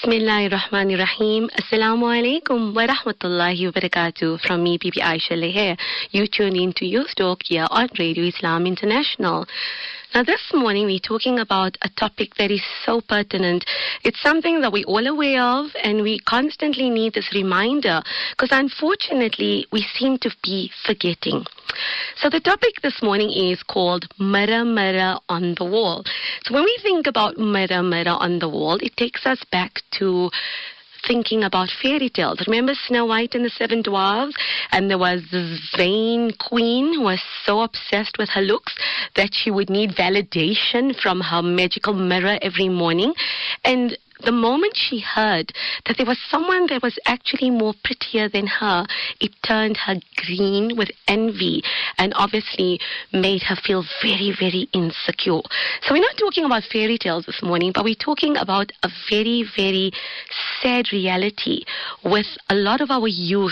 Bismillahirrahmanirrahim. Assalamu alaikum wa rahmatullahi wa barakatuh. From me, Bibi Aisha Leher. You tune in to Youth Talk here on Radio Islam International. Now, this morning we're talking about a topic that is so pertinent. It's something that we're all aware of, and we constantly need this reminder because unfortunately we seem to be forgetting. So the topic this morning is called Mirror, Mirror on the Wall. So when we think about Mirror, Mirror on the Wall, it takes us back to thinking about fairy tales. Remember Snow White and the Seven Dwarfs? And there was this vain queen who was so obsessed with her looks that she would need validation from her magical mirror every morning. And the moment she heard that there was someone that was actually more prettier than her, it turned her green with envy and obviously made her feel very, very insecure. So we're not talking about fairy tales this morning, but we're talking about a very, very sad reality with a lot of our youth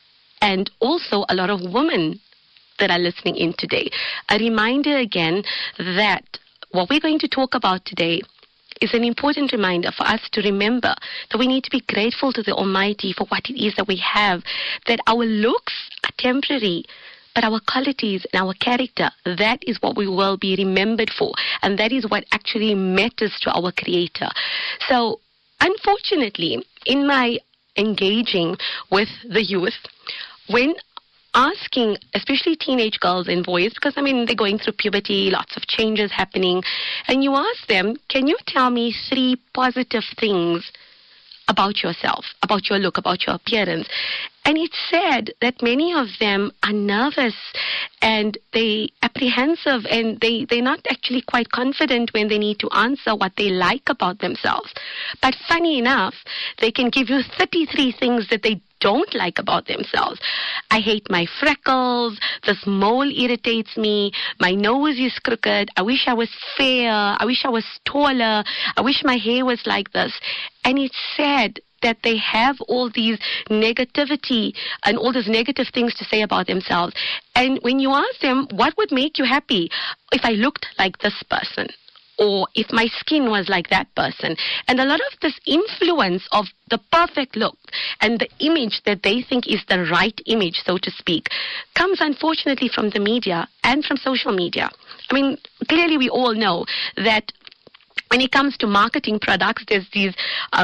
and also a lot of women that are listening in today. A reminder again that what we're going to talk about today is an important reminder for us to remember that we need to be grateful to the Almighty for what it is that we have, that our looks are temporary, but our qualities and our character, that is what we will be remembered for, and that is what actually matters to our Creator. So, unfortunately, in my engaging with the youth, when asking, especially teenage girls and boys, because, they're going through puberty, lots of changes happening, and you ask them, can you tell me 3 positive things about yourself, about your look, about your appearance? And it's sad that many of them are nervous and they apprehensive and they're not actually quite confident when they need to answer what they like about themselves. But funny enough, they can give you 33 things that they don't like about themselves. I hate my freckles, this mole irritates me, my nose is crooked, I wish I was fair, I wish I was taller, I wish my hair was like this. And it's sad that they have all these negativity and all these negative things to say about themselves. And when you ask them, what would make you happy if I looked like this person? Or if my skin was like that person. And a lot of this influence of the perfect look and the image that they think is the right image, so to speak, comes unfortunately from the media and from social media. Clearly we all know that when it comes to marketing products, there's these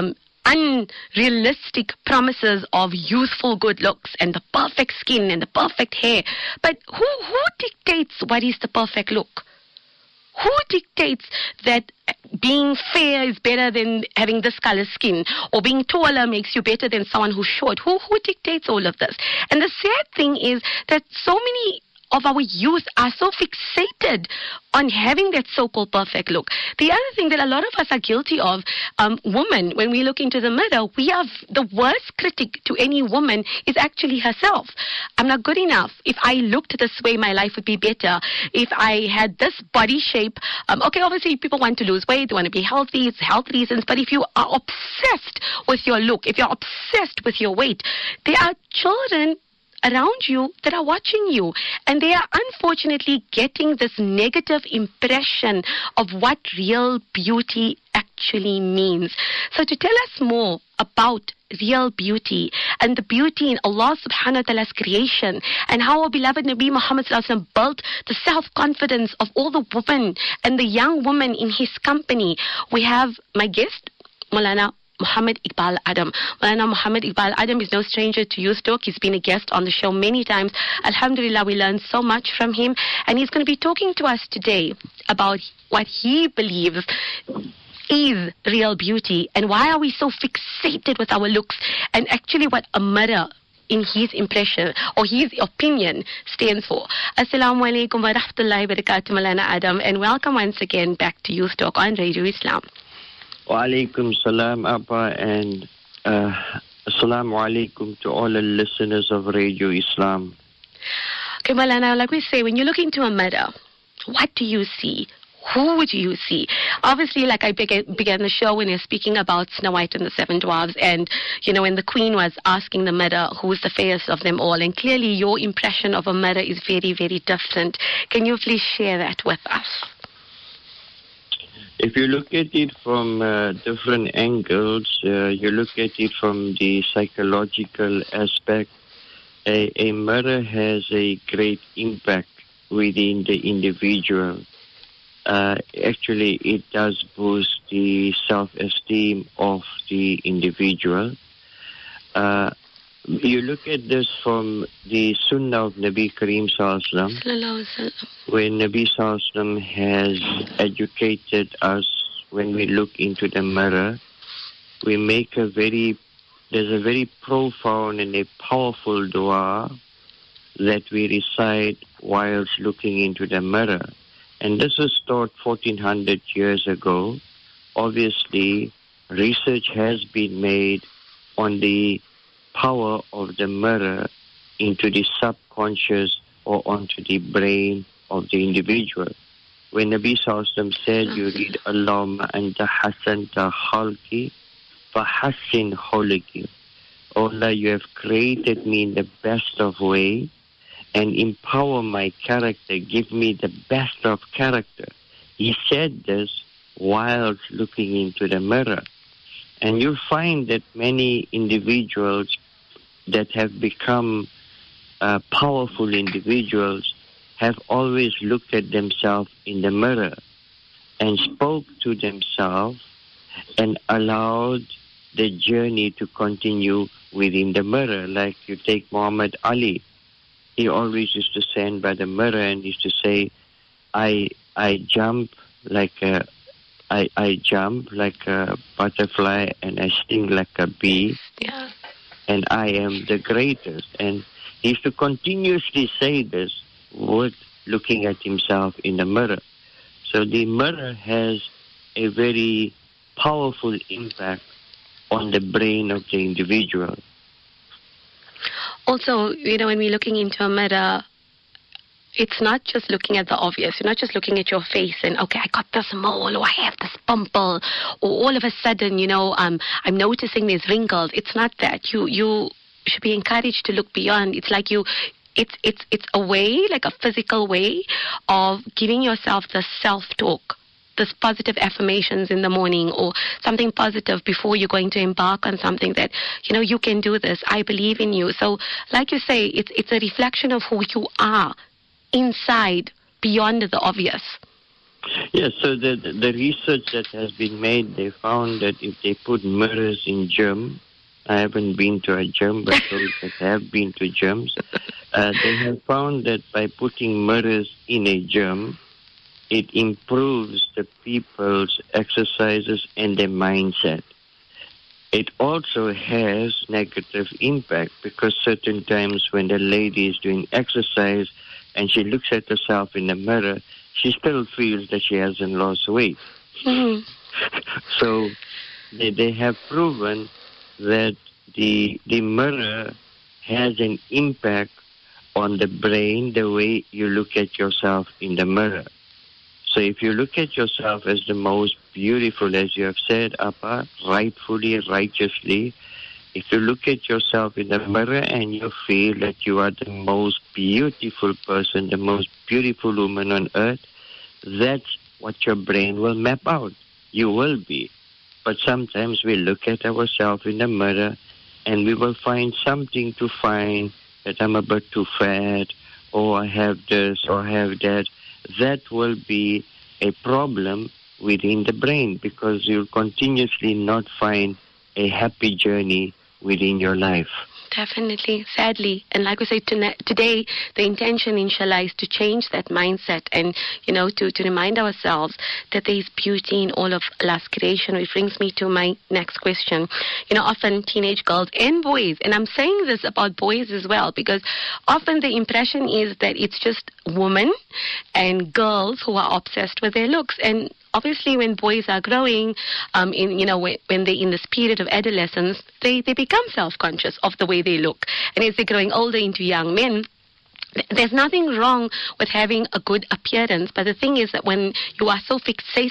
unrealistic promises of youthful good looks and the perfect skin and the perfect hair. But who dictates what is the perfect look? Who dictates that being fair is better than having this color skin, or being taller makes you better than someone who's short? Who dictates all of this? And the sad thing is that so many of our youth are so fixated on having that so-called perfect look. The other thing that a lot of us are guilty of, women, when we look into the mirror, we are the worst critic to any woman is actually herself. I'm not good enough. If I looked this way, my life would be better. If I had this body shape, obviously people want to lose weight, they want to be healthy, it's health reasons, but if you are obsessed with your look, if you're obsessed with your weight, there are children around you that are watching you, and they are unfortunately getting this negative impression of what real beauty actually means. So to tell us more about real beauty and the beauty in Allah subhanahu wa ta'ala's creation and how our beloved Nabi Muhammad sallallahu alaihi wasallam built the self-confidence of all the women and the young women in his company, we have my guest, Maulana Muhammad Iqbal Adam. Maulana Muhammad Iqbal Adam is no stranger to Youth Talk. He's been a guest on the show many times. Alhamdulillah, we learned so much from him. And he's going to be talking to us today about what he believes is real beauty and why are we so fixated with our looks, and actually what a mirror in his impression or his opinion stands for. Assalamu alaikum wa rahmatullahi wa barakatuh, Maulana Adam, and welcome once again back to Youth Talk on Radio Islam. Wa alaikum salam, Abba, and assalamu alaikum to all the listeners of Radio Islam. Okay, Maulana, like we say, when you look into a mirror, what do you see? Who would you see? Obviously, like I began the show when you're speaking about Snow White and the Seven Dwarfs, and, when the queen was asking the mirror who's the fairest of them all, and clearly your impression of a mirror is very, very different. Can you please share that with us? If you look at it from different angles, you look at it from the psychological aspect, a mirror has a great impact within the individual. Actually, it does boost the self-esteem of the individual. You look at this from the Sunnah of Nabi Kareem Sallallahu Alaihi Wasallam, where Nabi Sallallahu Alaihi Wasallam has educated us. When we look into the mirror, we make there's a very profound and a powerful dua that we recite whilst looking into the mirror. And this was taught 1400 years ago. Obviously, research has been made on the power of the mirror into the subconscious or onto the brain of the individual. When Nabi Sallallahu Alaihi Wasallam said, you read, Allahumma anta hasanta khalqi fa hassin khuluqi. Oh Allah, you have created me in the best of way and empower my character, give me the best of character. He said this whilst looking into the mirror. And you find that many individuals that have become powerful individuals have always looked at themselves in the mirror and spoke to themselves and allowed the journey to continue within the mirror. Like you take Muhammad Ali. He always used to stand by the mirror and used to say, I jump like a butterfly and I sting like a bee. Yeah. And I am the greatest. And he used to continuously say this with looking at himself in the mirror. So the mirror has a very powerful impact on the brain of the individual. Also, when we're looking into a mirror, it's not just looking at the obvious. You're not just looking at your face and, okay, I got this mole or I have this pimple, or all of a sudden, I'm noticing there's wrinkles. It's not that. You should be encouraged to look beyond. It's like it's a way, like a physical way of giving yourself the self-talk, this positive affirmations in the morning or something positive before you're going to embark on something that, you can do this. I believe in you. So like you say, it's a reflection of who you are inside, beyond the obvious. Yes, so the research that has been made, they found that if they put mirrors in gym, I haven't been to a gym, but those that have been to gyms, they have found that by putting mirrors in a gym, it improves the people's exercises and their mindset. It also has negative impact because certain times when the lady is doing exercise and she looks at herself in the mirror, she still feels that she hasn't lost weight. Mm-hmm. So they have proven that the mirror has an impact on the brain, the way you look at yourself in the mirror. So if you look at yourself as the most beautiful, as you have said, Appa, rightfully, righteously, if you look at yourself in the mirror and you feel that you are the most beautiful person, the most beautiful woman on earth, that's what your brain will map out. You will be. But sometimes we look at ourselves in the mirror and we will find something to find that I'm a bit too fat, or I have this, or I have that. That will be a problem within the brain because you'll continuously not find a happy journey within your life. Definitely, sadly. And like we say, today, the intention, inshallah, is to change that mindset and, to remind ourselves that there is beauty in all of Allah's creation, which brings me to my next question. Often teenage girls and boys, and I'm saying this about boys as well, because often the impression is that it's just women and girls who are obsessed with their looks. And obviously, when boys are growing, when they're in this period of adolescence, they become self-conscious of the way they look. And as they're growing older into young men, there's nothing wrong with having a good appearance. But the thing is that when you are so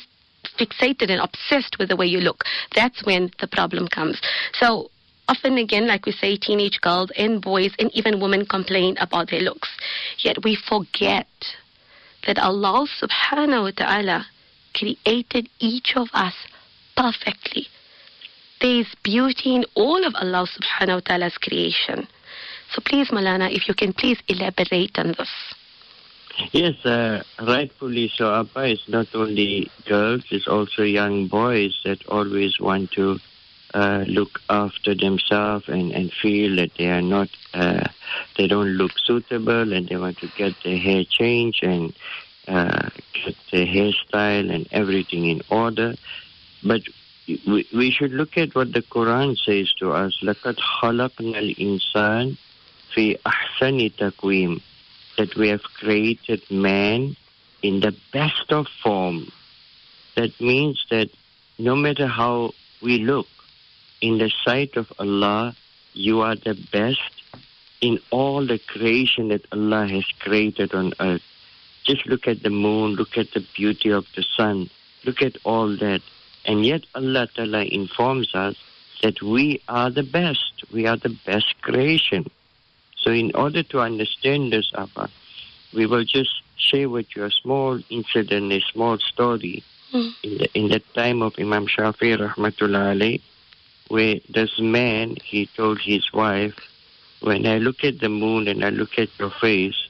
fixated and obsessed with the way you look, that's when the problem comes. So often, again, like we say, teenage girls and boys and even women complain about their looks. Yet we forget that Allah subhanahu wa ta'ala created each of us perfectly. There is beauty in all of Allah subhanahu wa ta'ala's creation. So please, Maulana, if you can please elaborate on this. Yes, rightfully so, Abba. It's not only girls, it's also young boys that always want to look after themselves and feel that they are not, they don't look suitable, and they want to get their hair changed and get their hairstyle and everything in order. But we should look at what the Quran says to us. لَقَدْ خَلَقْنَا الْإِنسَانَ فِي أَحْسَنِ تَقْوِيمٍ. That we have created man in the best of form. That means that no matter how we look, in the sight of Allah, you are the best in all the creation that Allah has created on earth. Just look at the moon, look at the beauty of the sun, look at all that. And yet Allah Ta'ala informs us that we are the best. We are the best creation. So in order to understand this, Abba, we will just share with you a small incident, a small story in the time of Imam Shafi'i rahmatullah alayh, where this man, he told his wife, when I look at the moon and I look at your face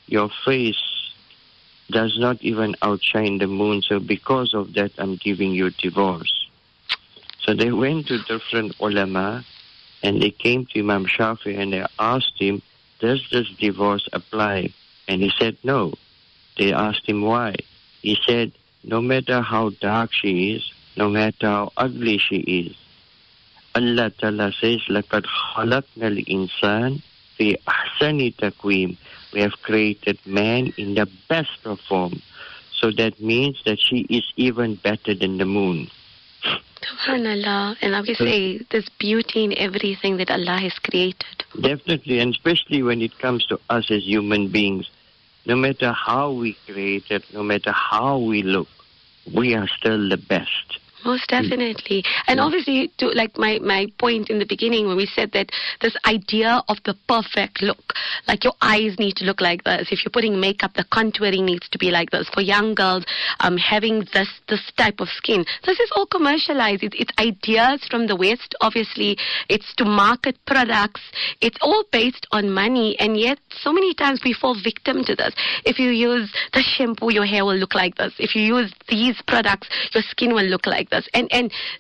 does not even outshine the moon. So because of that, I'm giving you divorce. So they went to different ulama and they came to Imam Shafi'i and they asked him, does this divorce apply? And he said no. They asked him why. He said, no matter how dark she is, no matter how ugly she is, Allah Ta'ala says, لَقَدْ خَلَقْنَا الْإِنسَانَ فِي أَحْسَنِ تَقْوِيمٍ. We have created man in the best of form. So that means that she is even better than the moon. SubhanAllah. And obviously, there's beauty in everything that Allah has created. Definitely, and especially when it comes to us as human beings. No matter how we create it, no matter how we look, we are still the best. Most definitely. And obviously, to like my point in the beginning when we said that this idea of the perfect look, like your eyes need to look like this. If you're putting makeup, the contouring needs to be like this. For young girls, having this type of skin. This is all commercialized. It's ideas from the West, obviously. It's to market products. It's all based on money. And yet, so many times we fall victim to this. If you use the shampoo, your hair will look like this. If you use these products, your skin will look like this. And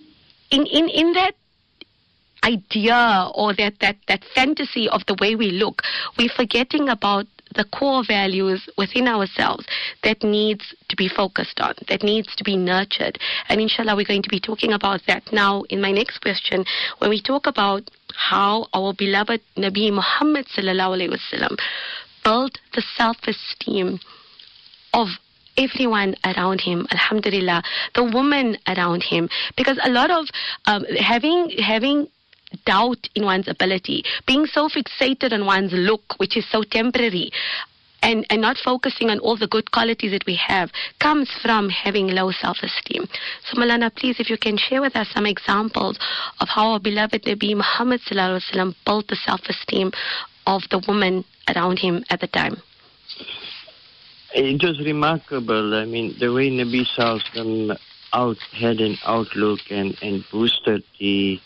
in that idea or that fantasy of the way we look, we're forgetting about the core values within ourselves that needs to be focused on, that needs to be nurtured. And inshallah, we're going to be talking about that now in my next question, when we talk about how our beloved Nabi Muhammad sallallahu alaihi wasallam built the self-esteem of everyone around him, alhamdulillah, the woman around him, because a lot of having doubt in one's ability, being so fixated on one's look, which is so temporary, and not focusing on all the good qualities that we have, comes from having low self-esteem. So Maulana, please, if you can share with us some examples of how our beloved Nabi Muhammad sallallahu alaihi wasallam built the self-esteem of the woman around him at the time. It was remarkable. I mean, the way Nabi Sallallahu had an outlook and boosted the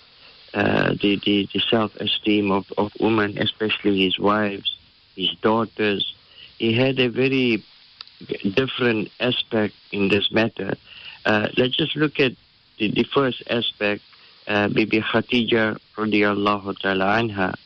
self-esteem of women, especially his wives, his daughters. He had a very different aspect in this matter. Let's just look at the first aspect, Bibi Khadija radiallahu ta'ala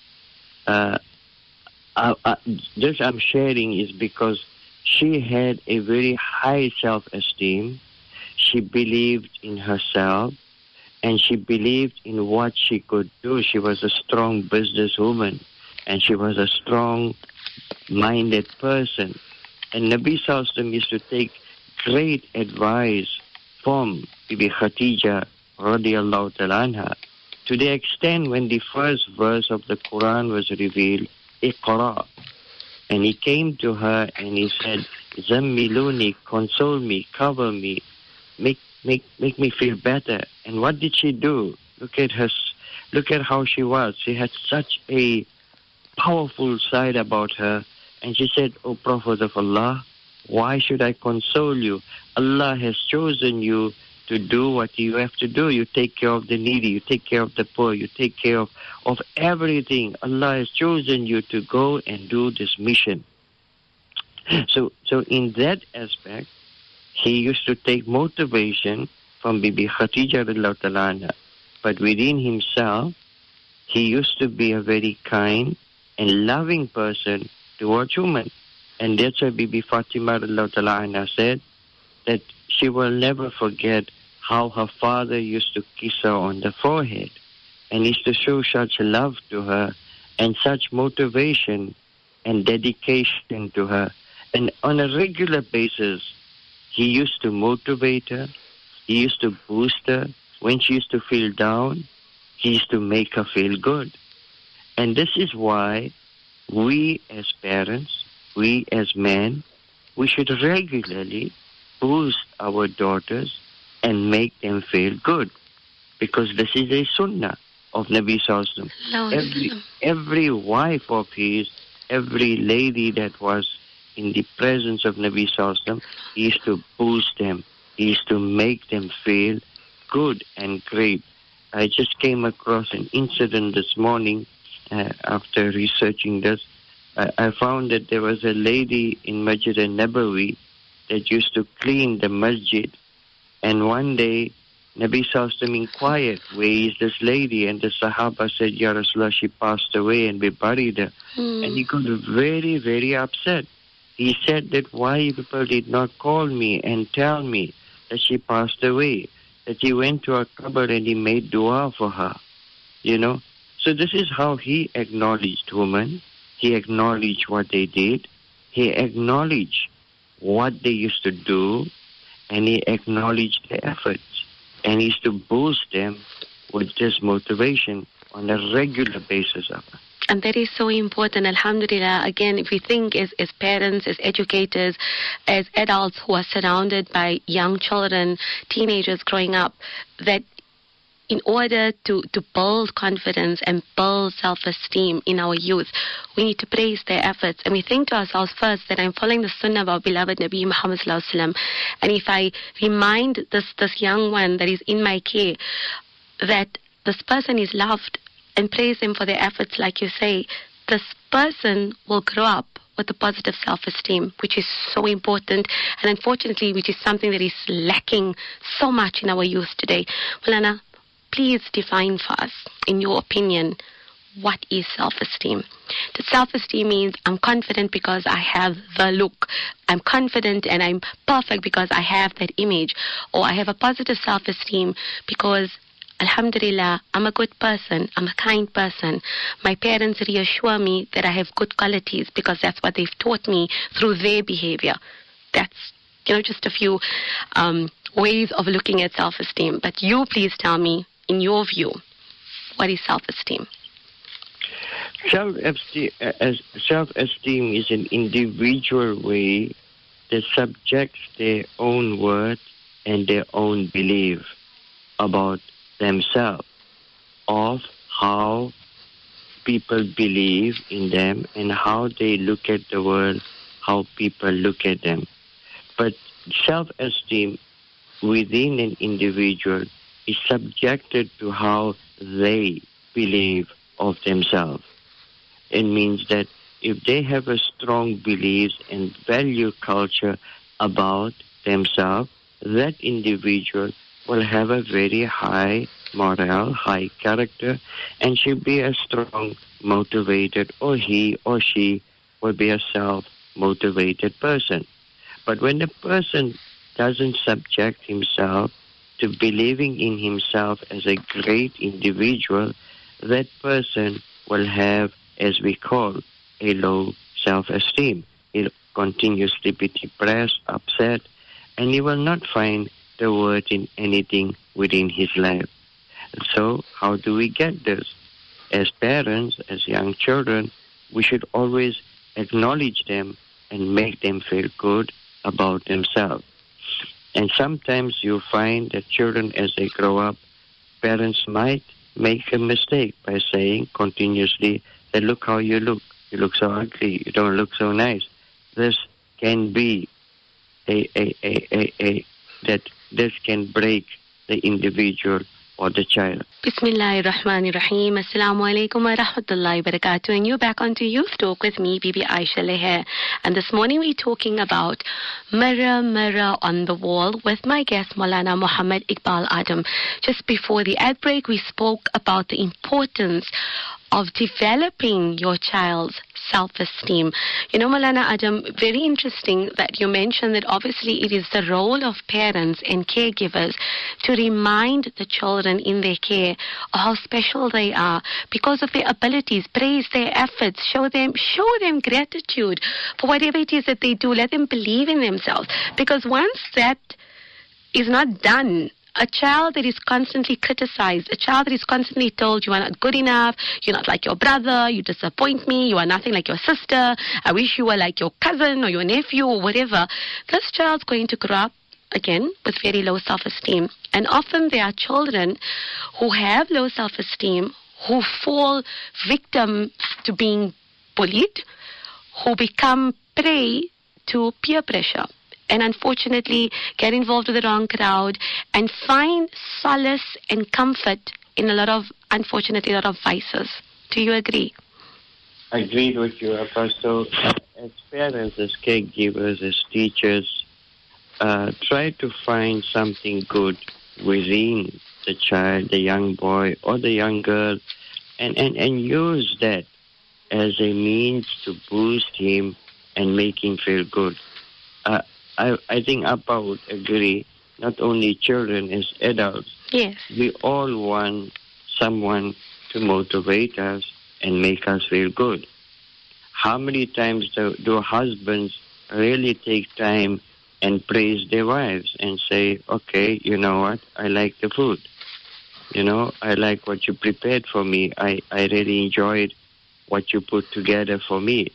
anha. This I'm sharing is because she had a very high self-esteem. She believed in herself, and she believed in what she could do. She was a strong businesswoman, and she was a strong-minded person. And Nabi Sallallahu Alaihi Wasallam used to take great advice from Bibi Khadija radiallahu ta'ala anha, to the extent when the first verse of the Quran was revealed, Iqra. And he came to her and he said, Zammiluni, console me, cover me, make me feel better. And what did she do? Look at how she was. She had such a powerful side about her. And she said, O Prophet of Allah, why should I console you? Allah has chosen you to do what you have to do. You take care of the needy, you take care of the poor, you take care of everything. Allah has chosen you to go and do this mission. So in that aspect, he used to take motivation from Bibi Khadija radiallahu ta'ala anha. But within himself, he used to be a very kind and loving person towards women. And that's why Bibi Fatima radiallahu ta'ala anha said that she will never forget how her father used to kiss her on the forehead and used to show such love to her and such motivation and dedication to her. And on a regular basis, he used to motivate her, he used to boost her. When she used to feel down, he used to make her feel good. And this is why we as parents, we as men, we should regularly boost our daughters and make them feel good. Because this is a sunnah of Nabi Sallallahu Alaihi Wasallam. Every wife of his, every lady that was in the presence of Nabi Sallallahu Alaihi Wasallam, he used to boost them. He used to make them feel good and great. I just came across an incident this morning after researching this. I found that there was a lady in Masjid al-Nabawi that used to clean the masjid. And one day, Nabi Sallallahu Alaihi Wasallam inquired, where is this lady? And the Sahaba said, Ya Rasulullah, she passed away and we buried her. And he got very, very upset. He said that why people did not call me and tell me that she passed away, that he went to her cupboard and he made dua for her, So this is how he acknowledged women. He acknowledged what they did. He acknowledged what they used to do, and he acknowledged their efforts. And he used to boost them with this motivation on a regular basis. And that is so important, alhamdulillah. Again, if we think as parents, as educators, as adults who are surrounded by young children, teenagers growing up, that in order to build confidence and build self-esteem in our youth, we need to praise their efforts. And we think to ourselves first that I'm following the sunnah of our beloved Nabi Muhammad Sallallahu Alaihi Wasallam. And if I remind this young one that is in my care that this person is loved, and praise them for their efforts, like you say, this person will grow up with a positive self-esteem, which is so important, and unfortunately, which is something that is lacking so much in our youth today. Maulana, please define for us, in your opinion, what is self-esteem? The self-esteem means I'm confident because I have the look. I'm confident and I'm perfect because I have that image. Or I have a positive self-esteem because alhamdulillah, I'm a good person. I'm a kind person. My parents reassure me that I have good qualities because that's what they've taught me through their behavior. That's, just a few ways of looking at self-esteem. But you please tell me, in your view, what is self-esteem? Self-esteem is an individual way that subjects their own word and their own belief about themselves, of how people believe in them and how they look at the world, how people look at them. But self-esteem within an individual is subjected to how they believe of themselves. It means that if they have a strong beliefs and value culture about themselves, that individual will have a very high morale, high character, and should be a strong, motivated, or he or she will be a self-motivated person. But when a person doesn't subject himself to believing in himself as a great individual, that person will have, as we call, a low self-esteem. He'll continuously be depressed, upset, and he will not find the word in anything within his life. So how do we get this? As parents, as young children, we should always acknowledge them and make them feel good about themselves. And sometimes you find that children, as they grow up, parents might make a mistake by saying continuously that look how you look so ugly, you don't look so nice. This can be that this can break the individual or the child. Bismillahirrahmanirrahim. Assalamu alaikum wa rahmatullahi wa barakatuh. And you're back onto Youth Talk with me, Bibi Aisha Leher. And this morning we're talking about Mirror, Mirror on the Wall with my guest, Maulana Muhammad Iqbal Adam. Just before the ad break, we spoke about the importance of developing your child's self-esteem. You know, Maulana Adam, very interesting that you mentioned that obviously it is the role of parents and caregivers to remind the children in their care how special they are because of their abilities, praise their efforts, show them gratitude for whatever it is that they do. Let them believe in themselves. Because once that is not done, a child that is constantly criticized, a child that is constantly told you are not good enough, you're not like your brother, you disappoint me, you are nothing like your sister, I wish you were like your cousin or your nephew or whatever, this child's going to grow up again with very low self-esteem. And often there are children who have low self-esteem, who fall victim to being bullied, who become prey to peer pressure, and unfortunately get involved with the wrong crowd and find solace and comfort in a lot of vices. Do you agree? I agree with you, Apostle. As parents, as caregivers, as teachers, try to find something good within the child, the young boy or the young girl, and use that as a means to boost him and make him feel good. I think Appa would agree, not only children, as adults. Yes. We all want someone to motivate us and make us feel good. How many times do husbands really take time and praise their wives and say, okay, you know what, I like the food. You know, I like what you prepared for me. I really enjoyed what you put together for me.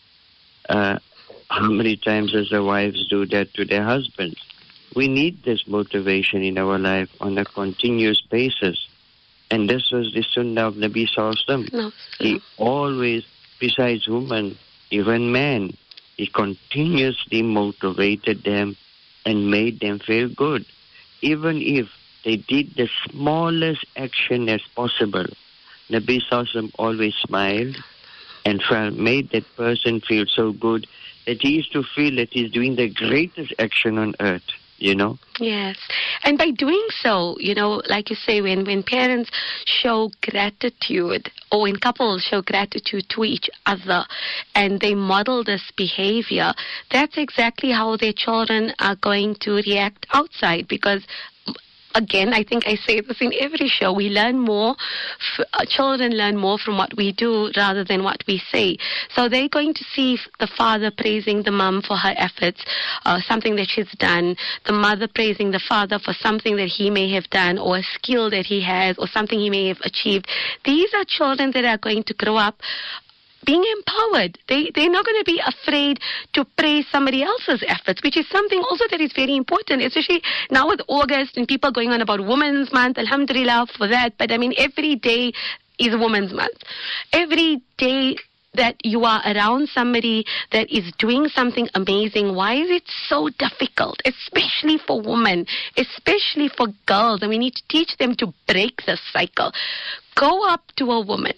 How many times does the wives do that to their husbands? We need this motivation in our life on a continuous basis. And this was the sunnah of Nabi Sallallahu Alaihi Wasallam. He always, besides women, even men, he continuously motivated them and made them feel good. Even if they did the smallest action as possible, Nabi Sallallahu Alaihi Wasallam always smiled and made that person feel so good that he used to feel that he's doing the greatest action on earth, you know? Yes. And by doing so, you know, like you say, when parents show gratitude, or when couples show gratitude to each other, and they model this behavior, that's exactly how their children are going to react outside. Because again, I think I say this in every show, we learn more, children learn more from what we do rather than what we say. So they're going to see the father praising the mom for her efforts, something that she's done, the mother praising the father for something that he may have done, or a skill that he has, or something he may have achieved. These are children that are going to grow up being empowered. They're not going to be afraid to praise somebody else's efforts, which is something also that is very important, especially now with August and people going on about Women's Month. Alhamdulillah for that. But I mean, every day is Women's Month. Every day that you are around somebody that is doing something amazing, why is it so difficult, especially for women, especially for girls? And we need to teach them to break this cycle. Go up to a woman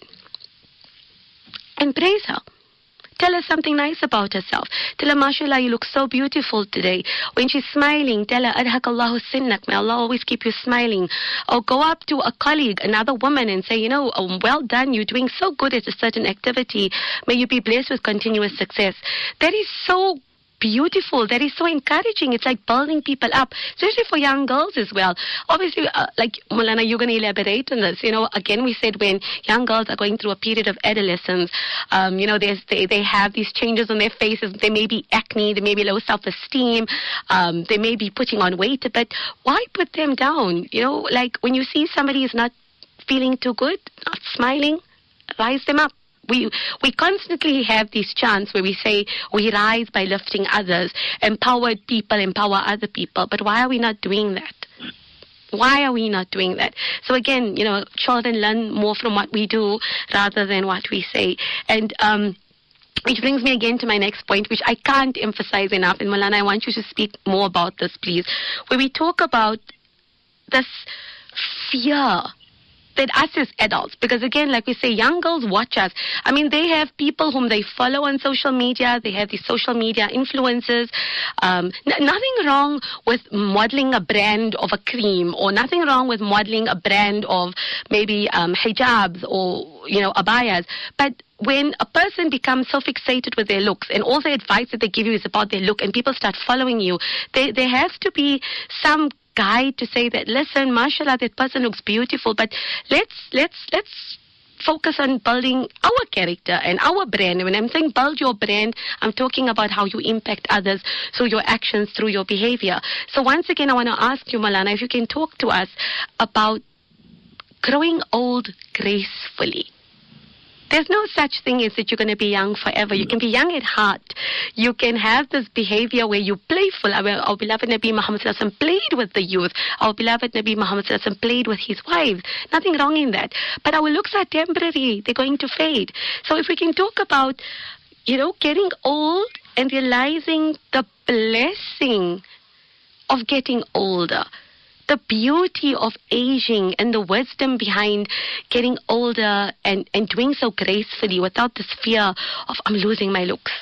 and praise her. Tell her something nice about herself. Tell her, mashallah, you look so beautiful today. When she's smiling, tell her, adhakallahu sinnak, may Allah always keep you smiling. Or go up to a colleague, another woman, and say, you know, well done, you're doing so good at a certain activity. May you be blessed with continuous success. That is so beautiful. That is so encouraging. It's like building people up, especially for young girls as well. Obviously, like Maulana, you're going to elaborate on this. You know, again, we said when young girls are going through a period of adolescence, you know, they have these changes on their faces. There may be acne, there may be low self-esteem, they may be putting on weight, but why put them down? You know, like when you see somebody is not feeling too good, not smiling, rise them up. We constantly have this chance where we say we rise by lifting others, empowered people empower other people. But why are we not doing that? Why are we not doing that? So again, you know, children learn more from what we do rather than what we say. And Which brings me again to my next point, which I can't emphasize enough. And Maulana, I want you to speak more about this, please. Where we talk about this fear that us as adults, because again, like we say, young girls watch us. I mean, they have people whom they follow on social media. They have these social media influencers. Nothing wrong with modeling a brand of a cream, or nothing wrong with modeling a brand of maybe hijabs or, abayas. But when a person becomes so fixated with their looks, and all the advice that they give you is about their look, and people start following you, there has to be some guide to say that, listen, mashallah, that person looks beautiful, but let's focus on building our character and our brand. When I'm saying build your brand, I'm talking about how you impact others through your actions, through your behavior. So once again, I want to ask you, Maulana, if you can talk to us about growing old gracefully. There's no such thing as that you're going to be young forever. You can be young at heart. You can have this behavior where you're playful. Our beloved Nabi Muhammad Sallallahu Alaihi Wasallam played with the youth. Our beloved Nabi Muhammad Sallallahu Alaihi Wasallam played with his wives. Nothing wrong in that. But our looks are temporary. They're going to fade. So if we can talk about, getting old and realizing the blessing of getting older, the beauty of aging and the wisdom behind getting older and doing so gracefully without this fear of, I'm losing my looks.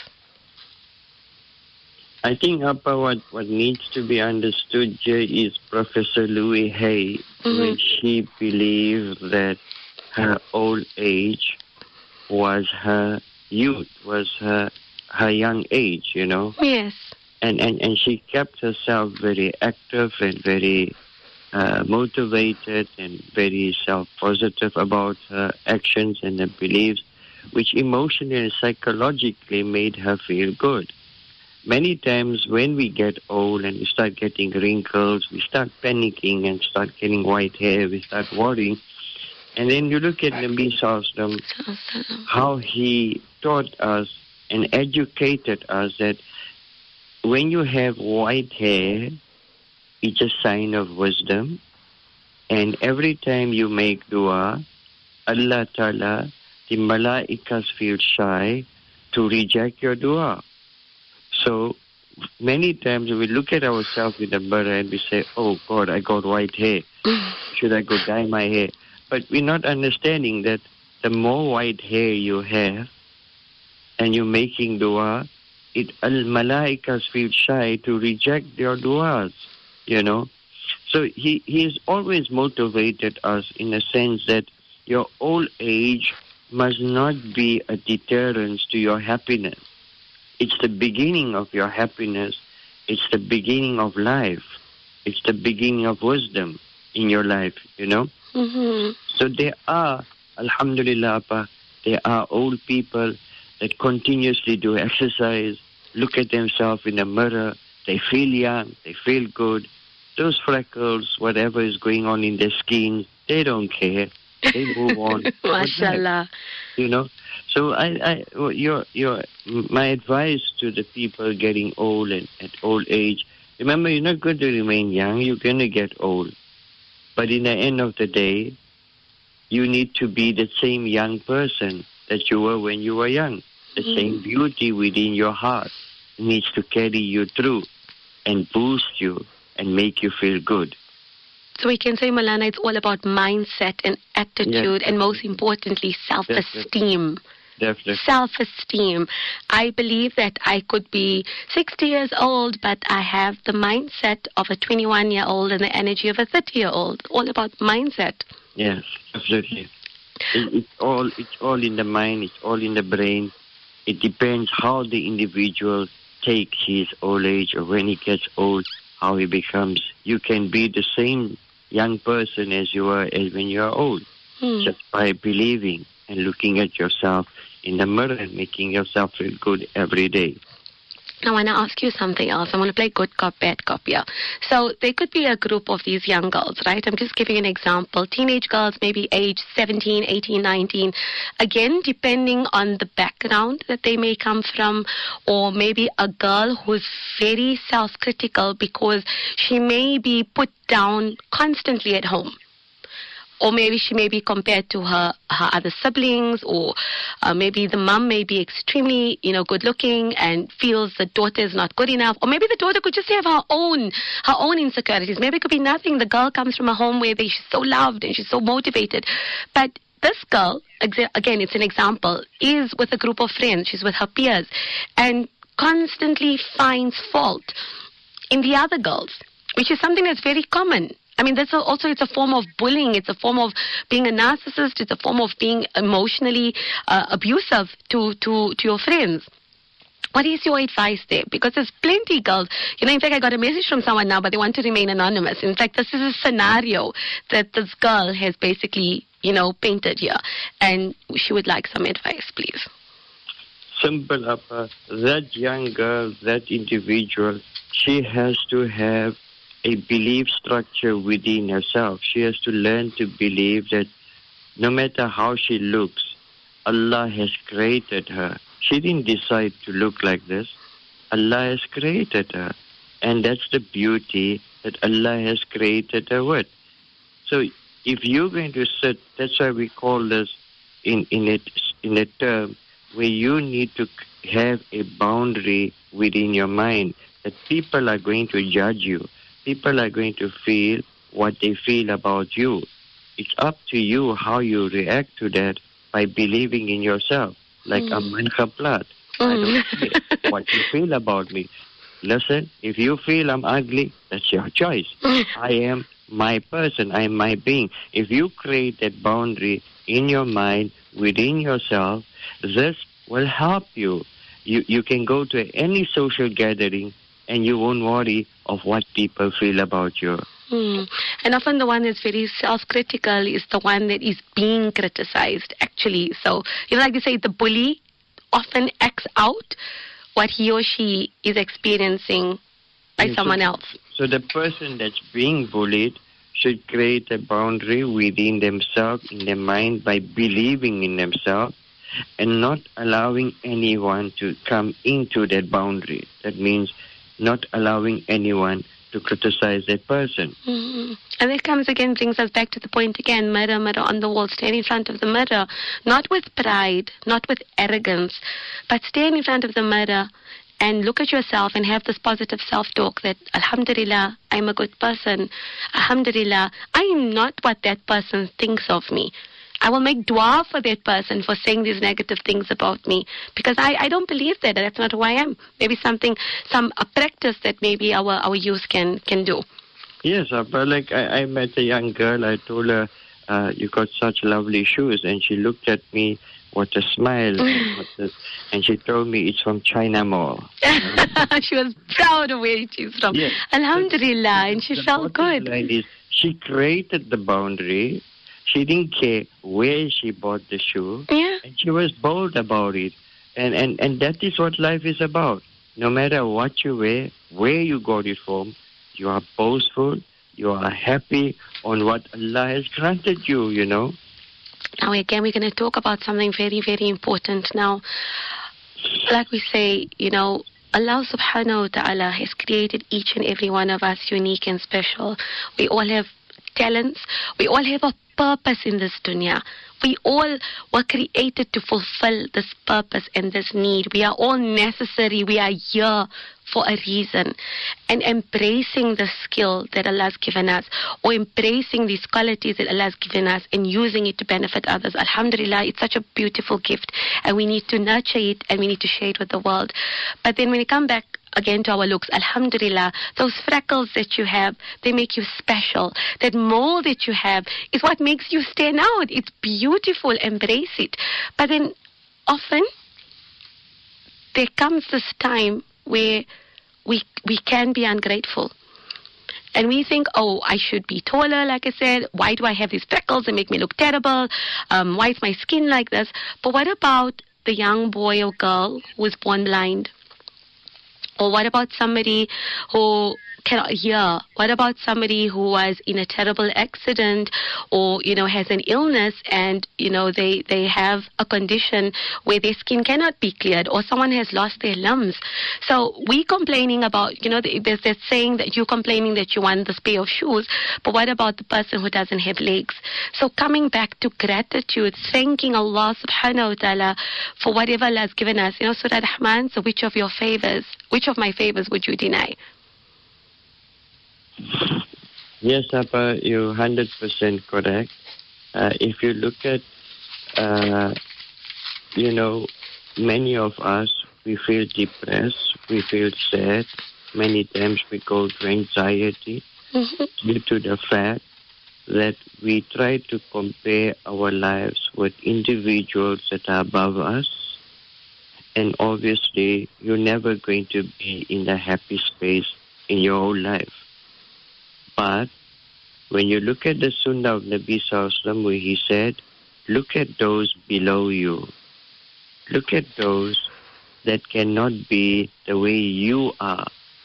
I think, Appa, what needs to be understood here is Professor Louis Hay, which he believed that her old age was her youth, was her young age, Yes. And she kept herself very active and very motivated and very self-positive about her actions and her beliefs, which emotionally and psychologically made her feel good. Many times when we get old and we start getting wrinkles, we start panicking and start getting white hair, we start worrying. And then you look at Nabi Sallallahu, how he taught us and educated us that when you have white hair, it's a sign of wisdom. And every time you make dua, Allah Ta'ala, the malaikas feel shy to reject your dua. So many times we look at ourselves in the mirror and we say, oh God, I got white hair. Should I go dye my hair? But we're not understanding that the more white hair you have and you're making dua, malaikas feel shy to reject your duas. So he has always motivated us in a sense that your old age must not be a deterrence to your happiness. It's the beginning of your happiness. It's the beginning of life. It's the beginning of wisdom in your life, So there are, alhamdulillah, there are old people that continuously do exercise, look at themselves in the mirror, they feel young, they feel good. Those freckles, whatever is going on in their skin, they don't care. They move on. MashaAllah. So my advice to the people getting old and at old age, remember, you're not going to remain young, you're going to get old. But in the end of the day, you need to be the same young person that you were when you were young. The same beauty within your heart needs to carry you through and boost you and make you feel good. So we can say, Maulana, it's all about mindset and attitude, and most importantly, self-esteem. Definitely. Self-esteem. I believe that I could be 60 years old, but I have the mindset of a 21-year-old and the energy of a 30-year-old. All about mindset. Yes, absolutely. It's all in the mind. It's all in the brain. It depends how the individual takes his old age, or when he gets old, how he becomes. You can be the same young person as you were when you are old, just by believing and looking at yourself in the mirror and making yourself feel good every day. I want to ask you something else. I want to play good cop, bad cop here. So there could be a group of these young girls, right? I'm just giving an example. Teenage girls, maybe age 17, 18, 19. Again, depending on the background that they may come from, or maybe a girl who's very self-critical because she may be put down constantly at home. Or maybe she may be compared to her other siblings, or maybe the mom may be extremely, good looking and feels the daughter is not good enough. Or maybe the daughter could just have her own insecurities. Maybe it could be nothing. The girl comes from a home where she's so loved and she's so motivated. But this girl, again, it's an example, is with a group of friends. She's with her peers and constantly finds fault in the other girls, which is something that's very common. I mean, it's a form of bullying. It's a form of being a narcissist. It's a form of being emotionally abusive to your friends. What is your advice there? Because there's plenty girls. In fact, I got a message from someone now, but they want to remain anonymous. In fact, this is a scenario that this girl has basically, painted here. And she would like some advice, please. Simple, Appa. That young girl, that individual, she has to have a belief structure within herself. She has to learn to believe that no matter how she looks, Allah has created her. She didn't decide to look like this. Allah has created her. And that's the beauty that Allah has created her with. So if you're going to sit, that's why we call this in a term where you need to have a boundary within your mind, that people are going to judge you. People are going to feel what they feel about you. It's up to you how you react to that by believing in yourself. Like Aman Khaplat. I don't care what you feel about me. Listen, if you feel I'm ugly, that's your choice. I am my person. I am my being. If you create that boundary in your mind, within yourself, this will help you. You can go to any social gathering and you won't worry of what people feel about you. And often the one that's very self-critical is the one that is being criticized, actually. So, like they say, the bully often acts out what he or she is experiencing by someone else. So the person that's being bullied should create a boundary within themselves, in their mind, by believing in themselves and not allowing anyone to come into that boundary. That means not allowing anyone to criticize that person. And that brings us back to the point again, mirror on the wall, stand in front of the mirror, not with pride, not with arrogance, but stand in front of the mirror and look at yourself and have this positive self-talk that, Alhamdulillah, I'm a good person. Alhamdulillah, I am not what that person thinks of me. I will make dua for that person for saying these negative things about me, because I don't believe that. That's not who I am. Maybe a practice that maybe our youth can do. Yes, but like I met a young girl. I told her, you got such lovely shoes. And she looked at me with a smile. And she told me it's from China Mall. She was proud of where she's from. Yes. Alhamdulillah. And she felt good. She created the boundary. She didn't care where she bought the shoe. Yeah. And she was bold about it. And that is what life is about. No matter what you wear, where you got it from, you are boastful, you are happy on what Allah has granted you, Now again, we're going to talk about something very, very important now. Like we say, Allah subhanahu wa ta'ala has created each and every one of us unique and special. We all have talents. We all have a purpose in this dunya. We all were created to fulfill this purpose and this need. We are all necessary. We are here for a reason. And embracing the skill that Allah has given us, or embracing these qualities that Allah has given us and using it to benefit others, Alhamdulillah, it's such a beautiful gift. And we need to nurture it and we need to share it with the world. But then when we come back again to our looks, Alhamdulillah, those freckles that you have, they make you special. That mole that you have is what makes you stand out. It's beautiful. Embrace it. But then often there comes this time where we can be ungrateful. And we think, I should be taller, like I said. Why do I have these freckles? They make me look terrible. Why is my skin like this? But what about the young boy or girl who was born blind? Or what about somebody who cannot hear? What about somebody who was in a terrible accident or, has an illness and, they have a condition where their skin cannot be cleared, or someone has lost their limbs? So we complaining about, there's that saying that you're complaining that you want this pair of shoes, but what about the person who doesn't have legs? So coming back to gratitude, thanking Allah subhanahu wa ta'ala for whatever Allah has given us. Surah Rahman, so which of my favors would you deny? Yes, Appa, you're 100% correct. If you look at, many of us, we feel depressed, we feel sad. Many times we go through anxiety due to the fact that we try to compare our lives with individuals that are above us. And obviously, you're never going to be in a happy space in your whole life. But when you look at the Sunnah of Nabi Sallallahu Alaihi Wasallam, where he said, look at those below you. Look at those that cannot be the way you are.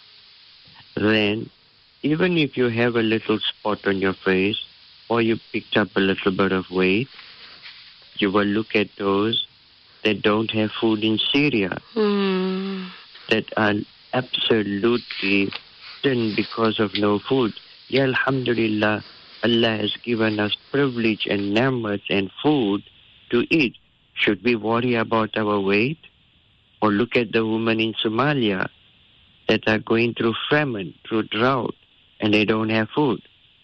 Then, even if you have a little spot on your face, or you picked up a little bit of weight, you will look at those that don't have food in Syria, that are absolutely thin because of no food. Ya Alhamdulillah, Allah has given us privilege and ni'mat and food to eat. Should we worry about our weight? Or look at the women in Somalia that are going through famine, through drought, and they don't have food.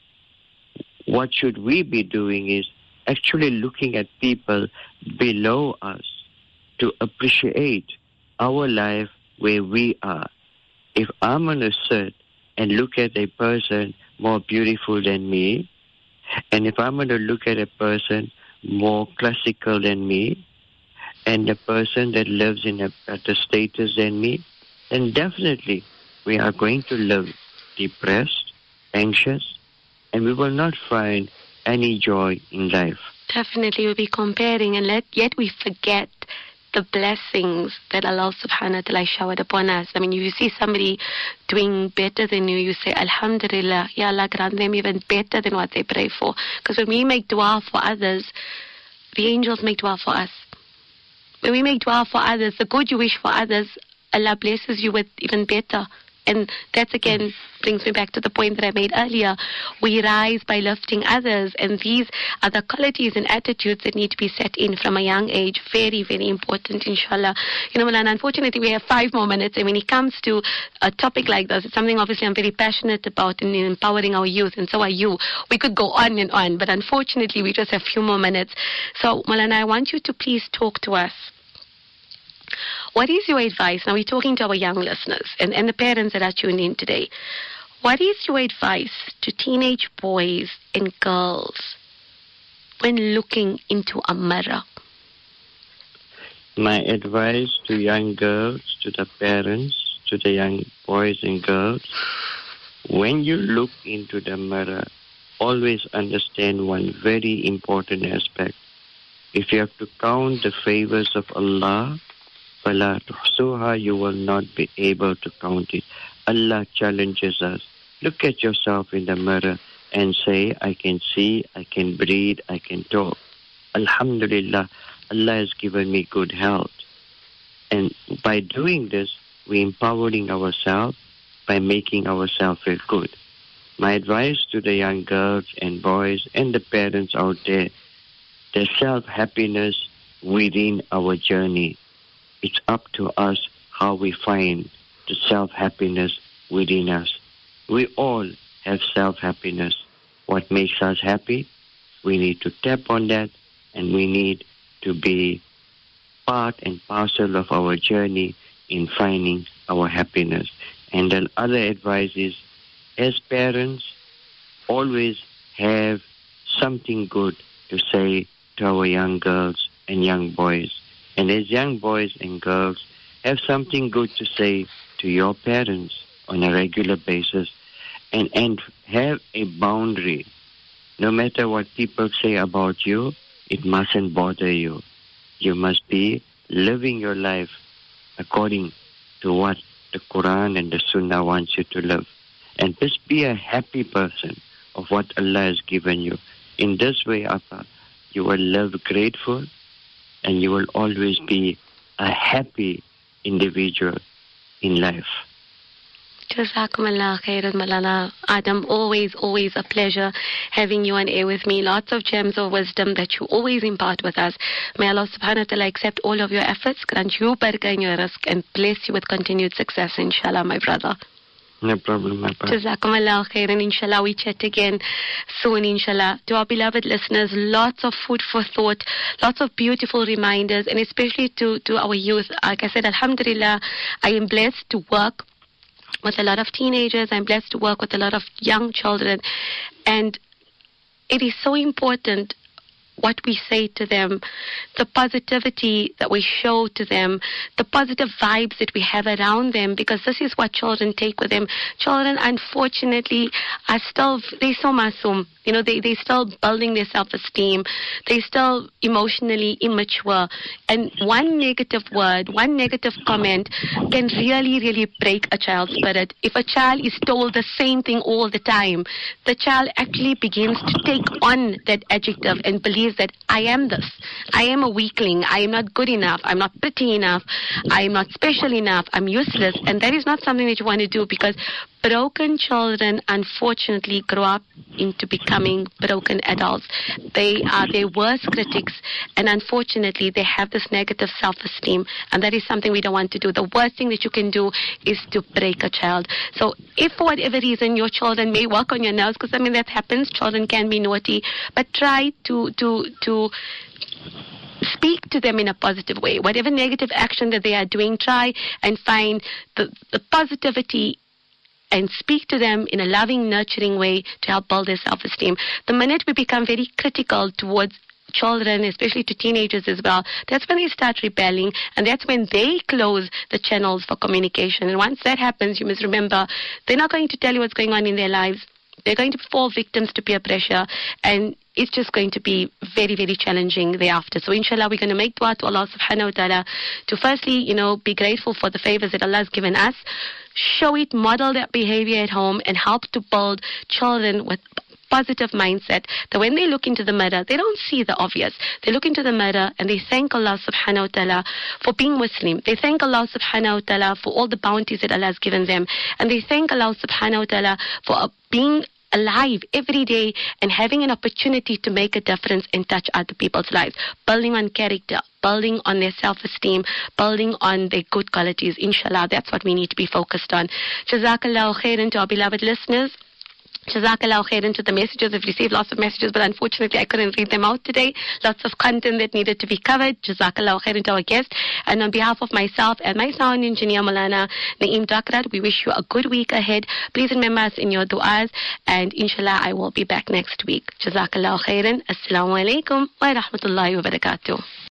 What should we be doing is actually looking at people below us to appreciate our life where we are. If I'm going to sit and look at a person more beautiful than me, and if I'm going to look at a person more classical than me, and a person that lives in a better status than me, then definitely we are going to live depressed, anxious, and we will not find any joy in life. Definitely we'll be comparing, and yet we forget the blessings that Allah subhanahu wa ta'ala showered upon us. I mean, if you see somebody doing better than you, you say, Alhamdulillah, Ya Allah, grant them even better than what they pray for. Because when we make dua for others, the angels make dua for us. When we make dua for others, the good you wish for others, Allah blesses you with even better. And that again brings me back to the point that I made earlier. We rise by lifting others, and these are the qualities and attitudes that need to be set in from a young age. Very, very important, inshallah. Malana, unfortunately we have 5 more minutes, and when it comes to a topic like this, it's something obviously I'm very passionate about in empowering our youth, and so are you. We could go on and on, but unfortunately we just have a few more minutes. So, Malana, I want you to please talk to us. What is your advice? Now we're talking to our young listeners and the parents that are tuned in today. What is your advice to teenage boys and girls when looking into a mirror? My advice to young girls, to the parents, to the young boys and girls, when you look into the mirror, always understand one very important aspect. If you have to count the favors of Allah, فَلَا تُحْصُوهَا, you will not be able to count it. Allah challenges us. Look at yourself in the mirror and say, I can see, I can breathe, I can talk. Alhamdulillah, Allah has given me good health. And by doing this, we're empowering ourselves by making ourselves feel good. My advice to the young girls and boys and the parents out there, the self-happiness within our journey. It's up to us how we find the self-happiness within us. We all have self-happiness. What makes us happy? We need to tap on that, and we need to be part and parcel of our journey in finding our happiness. And the other advice is, as parents, always have something good to say to our young girls and young boys. And as young boys and girls, have something good to say to your parents on a regular basis, and have a boundary. No matter what people say about you, it mustn't bother you. You must be living your life according to what the Quran and the Sunnah wants you to live. And just be a happy person of what Allah has given you. In this way, Appa, you will live grateful and you will always be a happy individual in life. Jazakumullah khairan, Malana Adam. Always a pleasure having you on air with me. Lots of gems of wisdom that you always impart with us. May Allah subhanahu wa ta'ala accept all of your efforts, grant you barakah in your rizq, and bless you with continued success, inshallah, my brother. No problem, my brother. Jazakumullah khairan. Inshallah, we chat again soon, inshallah. To our beloved listeners, lots of food for thought, lots of beautiful reminders, and especially to our youth. Like I said, alhamdulillah, I am blessed to work with a lot of teenagers. I'm blessed to work with a lot of young children. And it is so important what we say to them, the positivity that we show to them, the positive vibes that we have around them, because this is what children take with them. Children, unfortunately, are still, they're so masum. You know, they're still building their self-esteem. They're still emotionally immature. And one negative word, one negative comment can really break a child's spirit. If a child is told the same thing all the time, the child actually begins to take on that adjective and believes that I am this. I am a weakling. I am not good enough. I'm not pretty enough. I am not special enough. I'm useless. And that is not something that you want to do, because broken children, unfortunately, grow up into becoming broken adults. They are their worst critics, and unfortunately, they have this negative self-esteem, and that is something we don't want to do. The worst thing that you can do is to break a child. So if for whatever reason your children may work on your nerves, because I mean that happens, children can be naughty, but try to speak to them in a positive way. Whatever negative action that they are doing, try and find the positivity and speak to them in a loving, nurturing way to help build their self-esteem. The minute we become very critical towards children, especially to teenagers as well, that's when they start rebelling, and that's when they close the channels for communication. And once that happens, you must remember, they're not going to tell you what's going on in their lives. They're going to fall victims to peer pressure, and it's just going to be very challenging thereafter. So inshallah, we're going to make dua to Allah subhanahu wa ta'ala to firstly, be grateful for the favors that Allah has given us, show it, model that behavior at home, and help to build children with positive mindset, that when they look into the mirror, they don't see the obvious. They look into the mirror and they thank Allah subhanahu wa ta'ala for being Muslim. They thank Allah subhanahu wa ta'ala for all the bounties that Allah has given them. And they thank Allah subhanahu wa ta'ala for being alive every day and having an opportunity to make a difference and touch other people's lives, building on character, building on their self-esteem, building on their good qualities. Inshallah, that's what we need to be focused on. Jazakallahu khairan to our beloved listeners. Jazakallahu khairan to the messages. I've received lots of messages, but unfortunately I couldn't read them out today. Lots of content that needed to be covered. Jazakallahu khairan to our guest. And on behalf of myself and my sound engineer, Maulana Naeem Dakrat, we wish you a good week ahead. Please remember us in your du'as, and inshallah I will be back next week. Jazakallahu khairan. Assalamu alaikum wa rahmatullahi wa barakatuh.